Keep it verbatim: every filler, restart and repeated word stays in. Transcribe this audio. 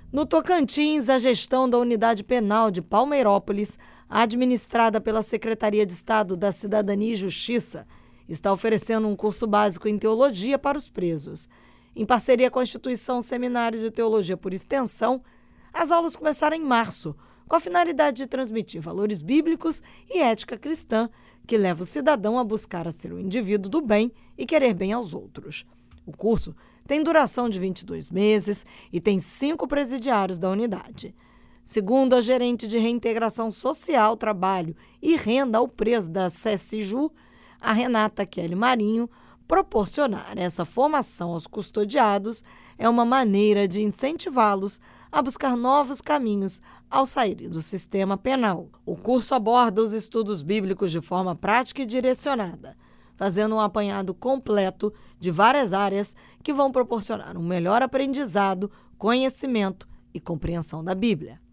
No Tocantins, a gestão da Unidade Penal de Palmeirópolis, administrada pela Secretaria de Estado da Cidadania e Justiça, está oferecendo um curso básico em teologia para os presos. Em parceria com a instituição Seminário de Teologia por Extensão, as aulas começaram em março, com a finalidade de transmitir valores bíblicos e ética cristã, que leva o cidadão a buscar a ser um indivíduo do bem e querer bem aos outros. O curso tem duração de vinte e dois meses e tem cinco presidiários da unidade. Segundo a gerente de Reintegração Social, Trabalho e Renda ao Preso da SESIJU, a Renata Kelly Marinho, proporcionar essa formação aos custodiados é uma maneira de incentivá-los a buscar novos caminhos ao saírem do sistema penal. O curso aborda os estudos bíblicos de forma prática e direcionada, fazendo um apanhado completo de várias áreas que vão proporcionar um melhor aprendizado, conhecimento e compreensão da Bíblia.